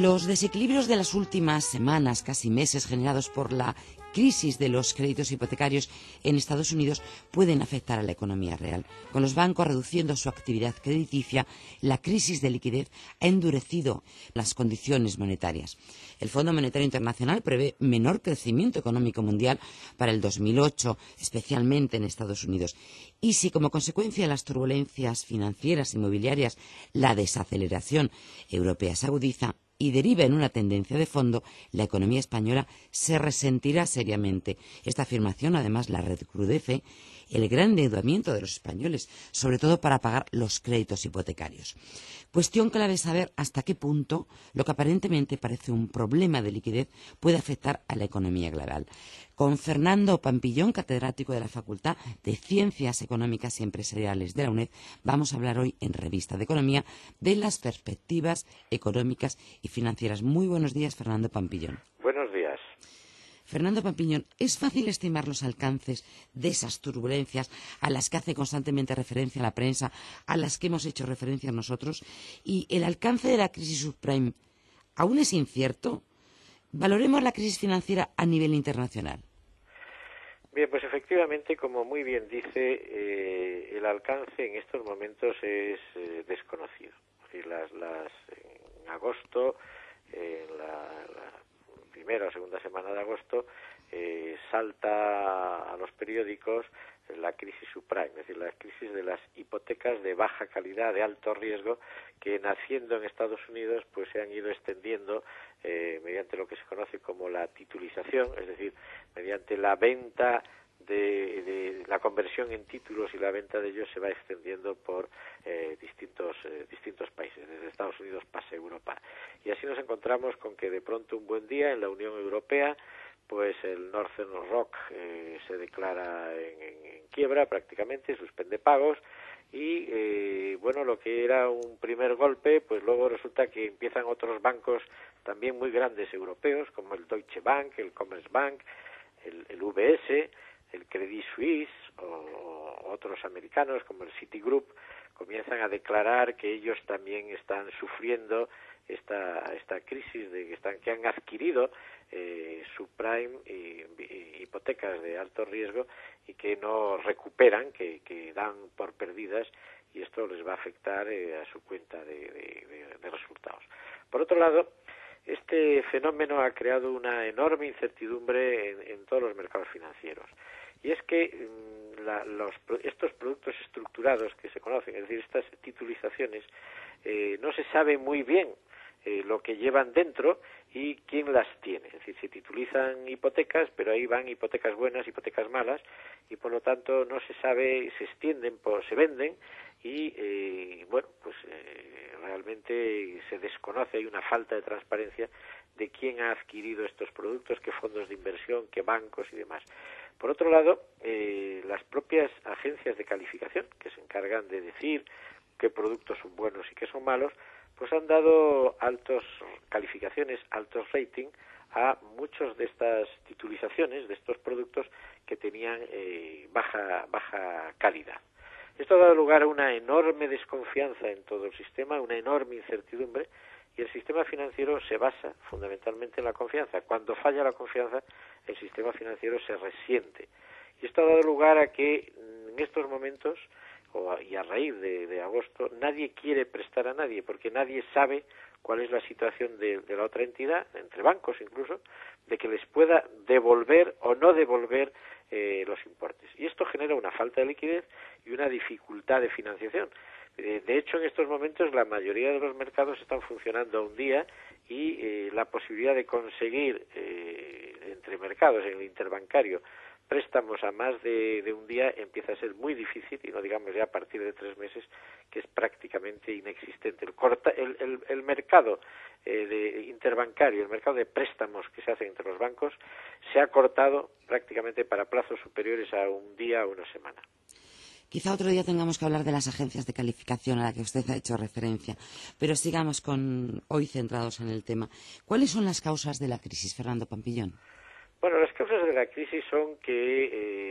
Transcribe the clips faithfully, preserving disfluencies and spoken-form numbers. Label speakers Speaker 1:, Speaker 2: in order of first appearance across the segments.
Speaker 1: Los desequilibrios de las últimas semanas, casi meses, generados por la crisis de los créditos hipotecarios en Estados Unidos pueden afectar a la economía real. Con los bancos reduciendo su actividad crediticia, la crisis de liquidez ha endurecido las condiciones monetarias. El Fondo Monetario Internacional prevé menor crecimiento económico mundial para el dos mil ocho, especialmente en Estados Unidos. Y si, como consecuencia de las turbulencias financieras e inmobiliarias, la desaceleración europea se agudiza y deriva en una tendencia de fondo, la economía española se resentirá seriamente. Esta afirmación, además, la recrudece el gran endeudamiento de los españoles, sobre todo para pagar los créditos hipotecarios. Cuestión clave es saber hasta qué punto lo que aparentemente parece un problema de liquidez puede afectar a la economía global. Con Fernando Pampillón, catedrático de la Facultad de Ciencias Económicas y Empresariales de la UNED, vamos a hablar hoy en Revista de Economía de las perspectivas económicas y financieras. Muy buenos días, Fernando Pampillón.
Speaker 2: Buenos días.
Speaker 1: Fernando Pampillón, ¿es fácil estimar los alcances de esas turbulencias a las que hace constantemente referencia la prensa, a las que hemos hecho referencia nosotros? ¿Y el alcance de la crisis subprime aún es incierto? Valoremos la crisis financiera a nivel internacional.
Speaker 2: Bien, pues efectivamente, como muy bien dice, eh, el alcance en estos momentos es eh, desconocido. Es decir, las, las, en agosto, en la, la primera o segunda semana de agosto, eh, salta a los periódicos la crisis subprime, es decir, la crisis de las hipotecas de baja calidad, de alto riesgo, que naciendo en Estados Unidos pues se han ido extendiendo eh, mediante lo que se conoce como la titulización, es decir, mediante la venta de, de la conversión en títulos y la venta de ellos se va extendiendo por eh, distintos eh, distintos países, desde Estados Unidos pasa a Europa. Y así nos encontramos con que de pronto un buen día en la Unión Europea pues el Northern Rock eh, se declara en, en, en quiebra prácticamente, suspende pagos y eh, bueno, lo que era un primer golpe, pues luego resulta que empiezan otros bancos también muy grandes europeos, como el Deutsche Bank, el Commerzbank, el, el U B S, el Credit Suisse o, o otros americanos como el Citigroup, comienzan a declarar que ellos también están sufriendo esta esta crisis de que están que han adquirido eh, subprime y, y hipotecas de alto riesgo y que no recuperan, que, que dan por perdidas, y esto les va a afectar eh, a su cuenta de, de, de, de resultados. Por otro lado, este fenómeno ha creado una enorme incertidumbre en, en todos los mercados financieros. Y es que la, los, estos productos estructurados que se conocen, es decir, estas titulizaciones, eh, no se sabe muy bien eh, lo que llevan dentro y quién las tiene. Es decir, se titulizan hipotecas, pero ahí van hipotecas buenas, hipotecas malas, y por lo tanto no se sabe, se extienden, por, se venden, y eh, bueno, pues eh, realmente se desconoce, hay una falta de transparencia de quién ha adquirido estos productos, qué fondos de inversión, qué bancos y demás. Por otro lado, eh, las propias agencias de calificación que se encargan de decir qué productos son buenos y qué son malos, pues han dado altas calificaciones, altos rating a muchos de estas titulizaciones, de estos productos que tenían eh, baja, baja calidad. Esto ha dado lugar a una enorme desconfianza en todo el sistema, una enorme incertidumbre, y el sistema financiero se basa fundamentalmente en la confianza. Cuando falla la confianza, el sistema financiero se resiente. Y esto ha dado lugar a que en estos momentos, o a, y a raíz de, de agosto, nadie quiere prestar a nadie, porque nadie sabe cuál es la situación de, de la otra entidad, entre bancos incluso, de que les pueda devolver o no devolver eh, los importes. Y esto genera una falta de liquidez y una dificultad de financiación. De hecho, en estos momentos la mayoría de los mercados están funcionando a un día y eh, la posibilidad de conseguir eh, entre mercados, en el interbancario, préstamos a más de, de un día empieza a ser muy difícil, y no digamos ya a partir de tres meses, que es prácticamente inexistente. El, corta, el, el, el mercado eh, de interbancario, el mercado de préstamos que se hacen entre los bancos, se ha cortado prácticamente para plazos superiores a un día o una semana.
Speaker 1: Quizá otro día tengamos que hablar de las agencias de calificación a las que usted ha hecho referencia, pero sigamos con hoy centrados en el tema. ¿Cuáles son las causas de la crisis, Fernando Pampillón?
Speaker 2: Bueno, las causas de la crisis son que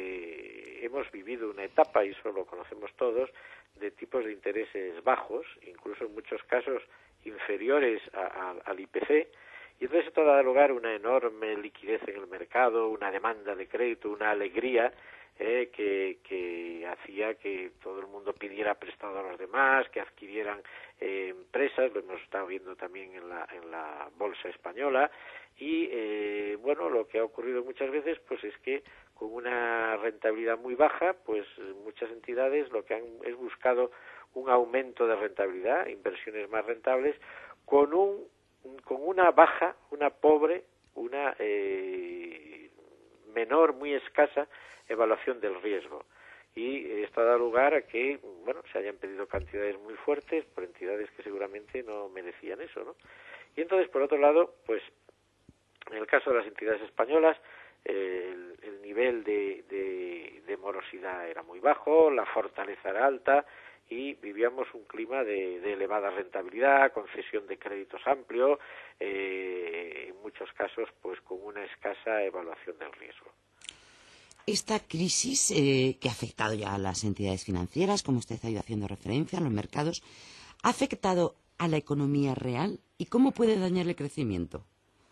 Speaker 2: eh, hemos vivido una etapa, y eso lo conocemos todos, de tipos de intereses bajos, incluso en muchos casos inferiores a, a, al I P C, y entonces esto da lugar a una enorme liquidez en el mercado, una demanda de crédito, una alegría eh, que, que hacía que todo el mundo pidiera prestado a los demás, que adquirieran eh, empresas, lo hemos estado viendo también en la, en la bolsa española, y eh, bueno, lo que ha ocurrido muchas veces pues es que con una rentabilidad muy baja, pues muchas entidades lo que han es buscado un aumento de rentabilidad, inversiones más rentables, con un con una baja, una pobre, una eh, menor, muy escasa evaluación del riesgo. Y esto ha dado lugar a que, bueno, se hayan pedido cantidades muy fuertes por entidades que seguramente no merecían eso, ¿no? Y entonces, por otro lado, pues, en el caso de las entidades españolas, eh, el, el nivel de, de, de morosidad era muy bajo, la fortaleza era alta, y vivíamos un clima de, de elevada rentabilidad, concesión de créditos amplio, eh, en muchos casos pues con una escasa evaluación del riesgo.
Speaker 1: Esta crisis eh, que ha afectado ya a las entidades financieras, como usted ha ido haciendo referencia, a los mercados, ¿ha afectado a la economía real? ¿Y cómo puede dañar el crecimiento?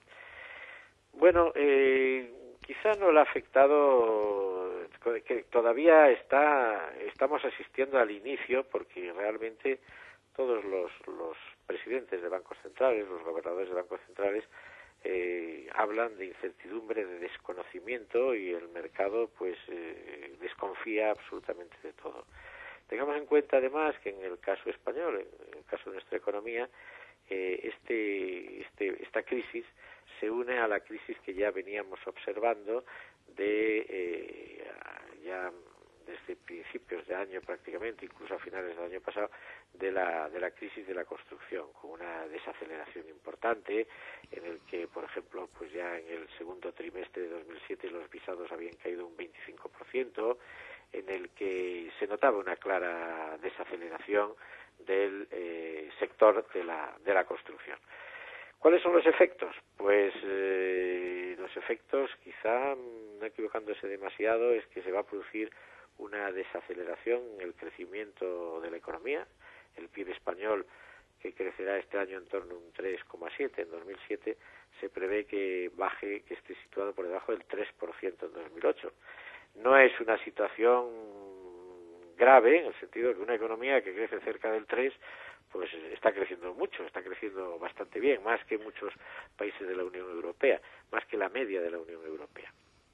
Speaker 2: Bueno, eh, quizá no le ha afectado, que todavía está estamos asistiendo al inicio, porque realmente todos los, los presidentes de bancos centrales, los gobernadores de bancos centrales, eh, hablan de incertidumbre, de desconocimiento, y el mercado pues eh, desconfía absolutamente de todo. Tengamos en cuenta además que en el caso español, en el caso de nuestra economía, eh, este, este, esta crisis se une a la crisis que ya veníamos observando de eh, ya desde principios de año prácticamente, incluso a finales del año pasado, de la de la crisis de la construcción, con una desaceleración importante, en el que, por ejemplo, pues ya en el segundo trimestre de dos mil siete los visados habían caído un veinticinco por ciento, en el que se notaba una clara desaceleración del eh, sector de la de la construcción. ¿Cuáles son los efectos? Pues eh, los efectos, quizá no equivocándose demasiado, es que se va a producir una desaceleración en el crecimiento de la economía. El P I B español, que crecerá este año en torno a un tres coma siete, en dos mil siete, se prevé que baje, que esté situado por debajo del tres por ciento en dos mil ocho. No es una situación grave, en el sentido de que una economía que crece cerca del tres, pues está creciendo mucho, está creciendo bastante bien, más que muchos países de la Unión Europea, más que la media de la Unión Europea.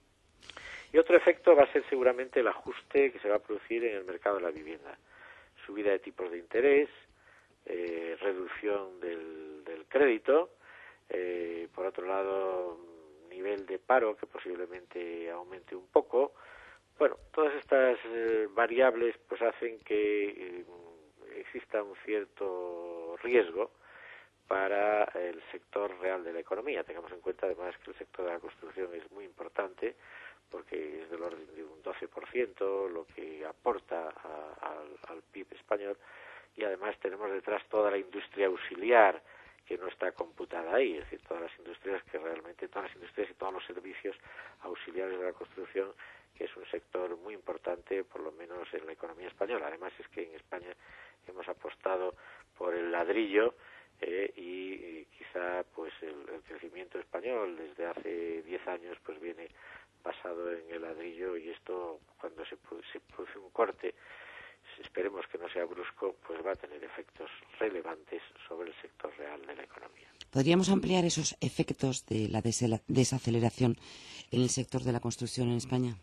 Speaker 2: Y otro efecto va a ser seguramente el ajuste que se va a producir en el mercado de la vivienda. Subida de tipos de interés, eh, reducción del, del crédito, eh, por otro lado, nivel de paro que posiblemente aumente un poco. Bueno, todas estas eh, variables pues hacen que eh, exista un cierto riesgo para el sector real de la economía. Tengamos en cuenta además que el sector de la construcción es muy importante, porque es del orden de un doce por ciento lo que aporta a, a, al P I B español, y además tenemos detrás toda la industria auxiliar que no está computada ahí, es decir, todas las industrias que realmente, todas las industrias y todos los servicios auxiliares de la construcción, que es un sector muy importante, por lo menos en la economía española. Además es que en España hemos apostado por el ladrillo, eh, y, y quizá pues el, el crecimiento español desde hace diez años pues viene basado en el ladrillo, y esto, cuando se, se produce un corte, esperemos que no sea brusco, pues va a tener efectos relevantes sobre el sector real de la economía.
Speaker 1: ¿Podríamos ampliar esos efectos de la desaceleración en el sector de la construcción en España?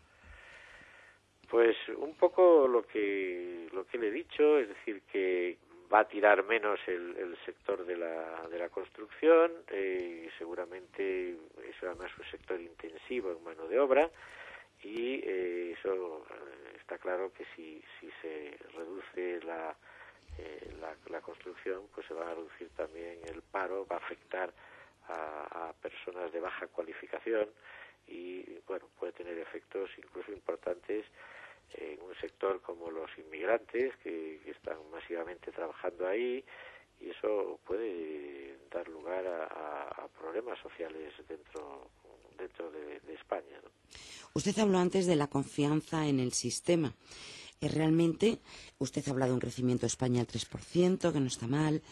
Speaker 2: Pues un poco lo que lo que le he dicho, es decir, que va a tirar menos el, el sector de la de la construcción, eh, seguramente eso además es un sector intensivo en mano de obra, y eh, eso eh, está claro que si si se reduce la, eh, la la construcción, pues se va a reducir también el paro, va a afectar a, a personas de baja cualificación, y bueno, puede tener efectos incluso importantes en un sector como los inmigrantes que, que están masivamente trabajando ahí, y eso puede dar lugar a, a, a problemas sociales dentro dentro de, de España, ¿no?
Speaker 1: Usted habló antes de la confianza en el sistema. Eh, realmente, usted ha hablado de un crecimiento de España al tres por ciento, que no está mal.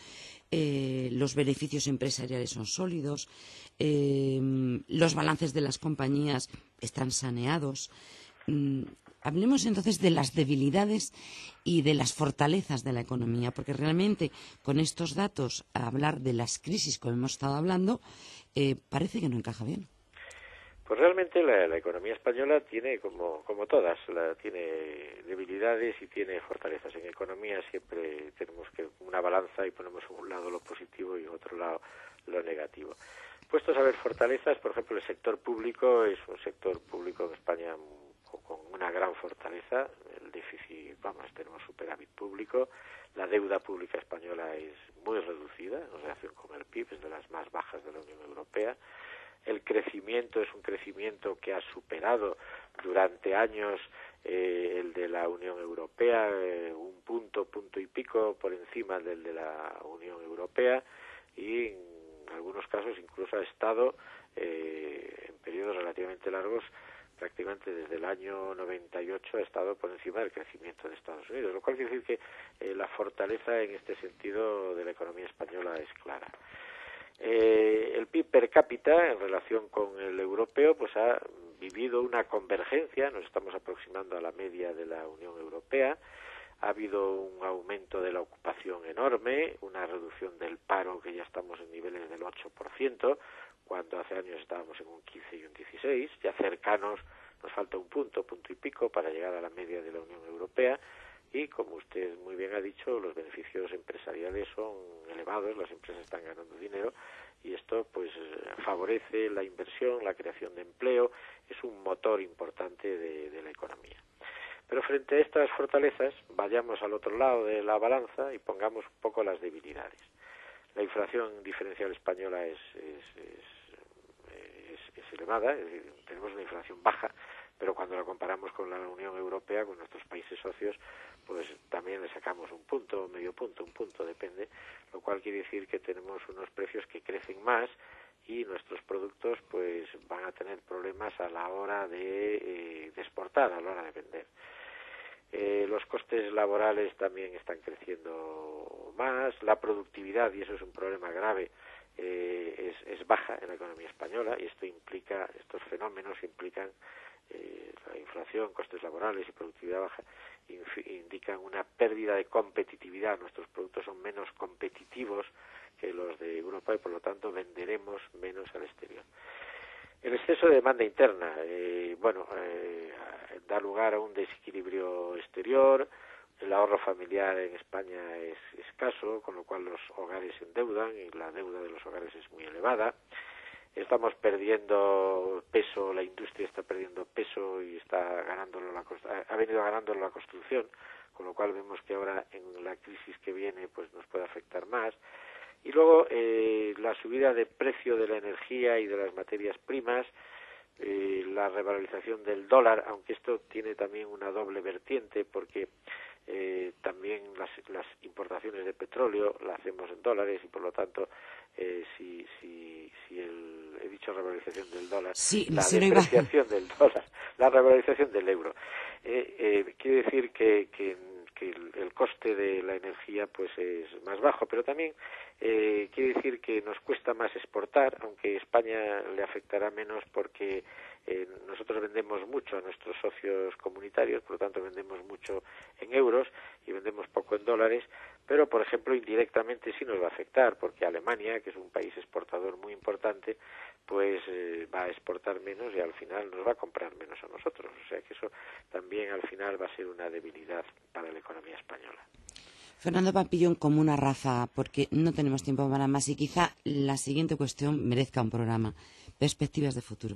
Speaker 1: eh, los beneficios empresariales son sólidos, eh, los balances de las compañías están saneados. Mm, hablemos entonces de las debilidades y de las fortalezas de la economía, porque realmente con estos datos, a hablar de las crisis, como hemos estado hablando, eh, parece que no encaja bien.
Speaker 2: Pues realmente la, la economía española tiene, como, como todas, la, tiene debilidades y tiene fortalezas. En economía siempre tenemos que una balanza y ponemos en un lado lo positivo y en otro lado lo negativo. Puestos a ver fortalezas, por ejemplo, el sector público es un sector público en España con una gran fortaleza. El déficit, vamos, tenemos superávit público. La deuda pública española es muy reducida en relación con el P I B, es de las más bajas de la Unión Europea. El crecimiento es un crecimiento que ha superado durante años eh, el de la Unión Europea, eh, un punto, punto y pico por encima del de la Unión Europea, y en algunos casos incluso ha estado eh, en periodos relativamente largos, prácticamente desde el año noventa y ocho ha estado por encima del crecimiento de Estados Unidos, lo cual quiere decir que eh, la fortaleza en este sentido de la economía española es clara. Eh, el P I B per cápita en relación con el europeo pues ha vivido una convergencia, nos estamos aproximando a la media de la Unión Europea, ha habido un aumento de la ocupación enorme, una reducción del paro que ya estamos en niveles del ocho por ciento, cuando hace años estábamos en un quince y un dieciséis, ya cercanos, nos falta un punto, punto y pico para llegar a la media de la Unión Europea. Y, como usted muy bien ha dicho, los beneficios empresariales son elevados, las empresas están ganando dinero y esto pues favorece la inversión, la creación de empleo, es un motor importante de, de la economía. Pero frente a estas fortalezas, vayamos al otro lado de la balanza y pongamos un poco las debilidades. La inflación diferencial española es, es, es, es, es elevada, es decir, tenemos una inflación baja, pero cuando la comparamos con la Unión Europea, con nuestros países socios, pues también le sacamos un punto, medio punto, un punto, depende, lo cual quiere decir que tenemos unos precios que crecen más y nuestros productos pues van a tener problemas a la hora de, eh, de exportar, a la hora de vender. Eh, los costes laborales también están creciendo más, la productividad, y eso es un problema grave, eh, es, es baja en la economía española, y esto implica, estos fenómenos implican Eh, la inflación, costes laborales y productividad baja indican una pérdida de competitividad. Nuestros productos son menos competitivos que los de Europa y por lo tanto venderemos menos al exterior. El exceso de demanda interna, eh, bueno, eh, da lugar a un desequilibrio exterior. El ahorro familiar en España es escaso, con lo cual los hogares se endeudan y la deuda de los hogares es muy elevada. Estamos perdiendo peso, la industria está perdiendo peso y está ganándolo la, ha venido ganándolo la construcción, con lo cual vemos que ahora en la crisis que viene pues nos puede afectar más. Y luego eh, la subida de precio de la energía y de las materias primas, eh, la revalorización del dólar, aunque esto tiene también una doble vertiente porque eh, también las, las importaciones de petróleo las hacemos en dólares y por lo tanto eh, si, si, si el, he dicho revalorización del dólar,
Speaker 1: sí,
Speaker 2: la
Speaker 1: sí,
Speaker 2: depreciación del dólar, la revalorización del euro, eh, eh, quiere decir que, que, que el, el coste de la energía pues es más bajo, pero también eh, quiere decir que nos cuesta más exportar, aunque España le afectará menos porque Eh, nosotros vendemos mucho a nuestros socios comunitarios, por lo tanto vendemos mucho en euros y vendemos poco en dólares, pero por ejemplo indirectamente sí nos va a afectar porque Alemania, que es un país exportador muy importante, pues eh, va a exportar menos y al final nos va a comprar menos a nosotros, o sea que eso también al final va a ser una debilidad para la economía española.
Speaker 1: Fernando Pampillón, como una ráfaga, porque no tenemos tiempo para más y quizá la siguiente cuestión merezca un programa. Perspectivas de futuro.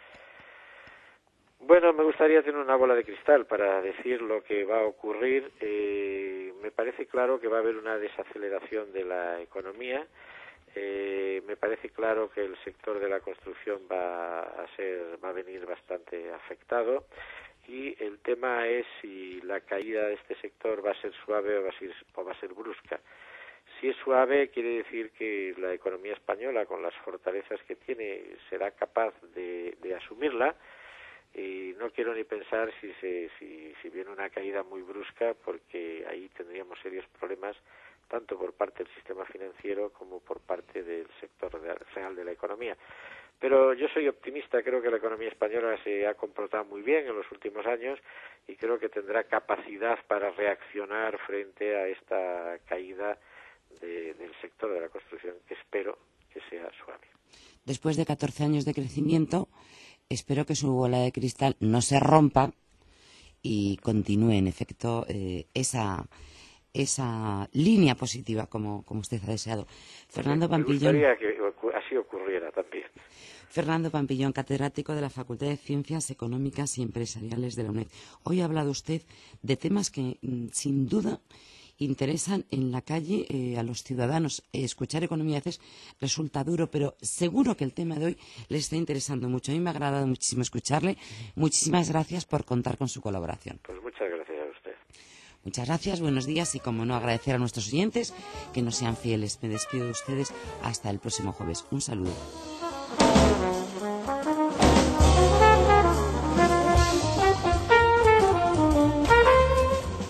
Speaker 2: Bueno, me gustaría tener una bola de cristal para decir lo que va a ocurrir. Eh, me parece claro que va a haber una desaceleración de la economía. Eh, me parece claro que el sector de la construcción va a ser, va a venir bastante afectado. Y el tema es si la caída de este sector va a ser suave o va a ser, o va a ser brusca. Si es suave, quiere decir que la economía española, con las fortalezas que tiene, será capaz de, de asumirla. Y no quiero ni pensar si, se, si, si viene una caída muy brusca, porque ahí tendríamos serios problemas tanto por parte del sistema financiero como por parte del sector real de la economía. Pero yo soy optimista, creo que la economía española se ha comportado muy bien en los últimos años y creo que tendrá capacidad para reaccionar frente a esta caída de, del sector de la construcción, que espero que sea suave.
Speaker 1: Después de catorce años de crecimiento, espero que su bola de cristal no se rompa y continúe, en efecto, eh, esa, esa línea positiva como, como usted ha deseado. Fernando Pampillón.
Speaker 2: Me gustaría que así ocurriera también.
Speaker 1: Fernando Pampillón, catedrático de la Facultad de Ciencias Económicas y Empresariales de la UNED. Hoy ha hablado usted de temas que, sin duda, interesan en la calle eh, a los ciudadanos. Eh, escuchar economía a veces resulta duro, pero seguro que el tema de hoy les está interesando mucho. A mí me ha agradado muchísimo escucharle. Muchísimas gracias por contar con su colaboración.
Speaker 2: Pues muchas gracias a usted.
Speaker 1: Muchas gracias, buenos días y, como no, agradecer a nuestros oyentes que nos sean fieles. Me despido de ustedes hasta el próximo jueves. Un saludo.